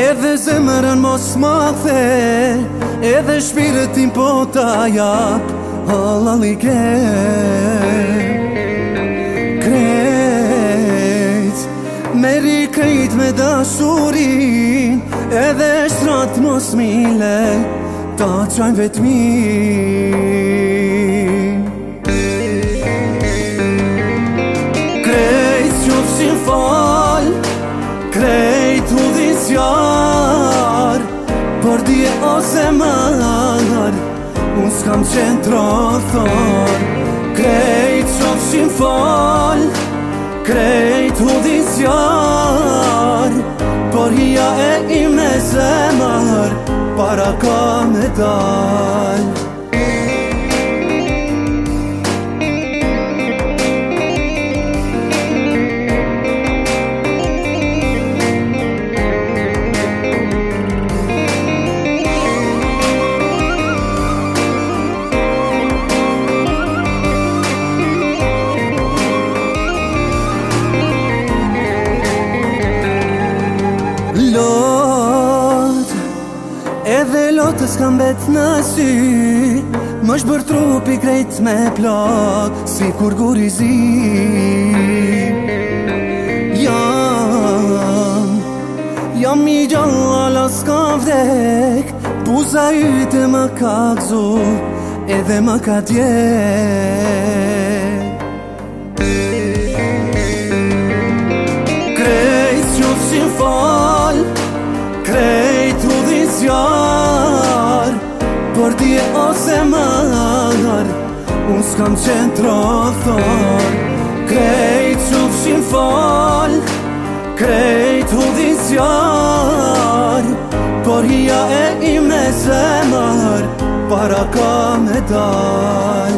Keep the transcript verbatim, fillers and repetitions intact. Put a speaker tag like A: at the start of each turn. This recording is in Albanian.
A: Edhe zemrën mos ma the, edhe shpirtin po ta jap, halali ke krejt. Meri krejt me dashurin, edhe shtrat mos mile, ta qajnë vetmin. Krejt qofshin fal, krejt u dhizjar, por dje ose mar, unë s'kam qenë trothor. Krejt qofshin fal, krejt u dhizjar, por hija e ime zemër, para ka me dal. Lot, edhe lotës kam bet në sy, më shbër trupi krejt me plak, si kur gurizi. Jam, jam i gjalla s'ka vdek, buza yte më ka gzu, edhe më ka djek. Krejt qofshin fal, krejt u dhizjar, por dje ose mar, unë s'kam qenë trothor. Krejt qofshin fal, krejt u dhizjar, por hija e ime zemër, para ka me dal.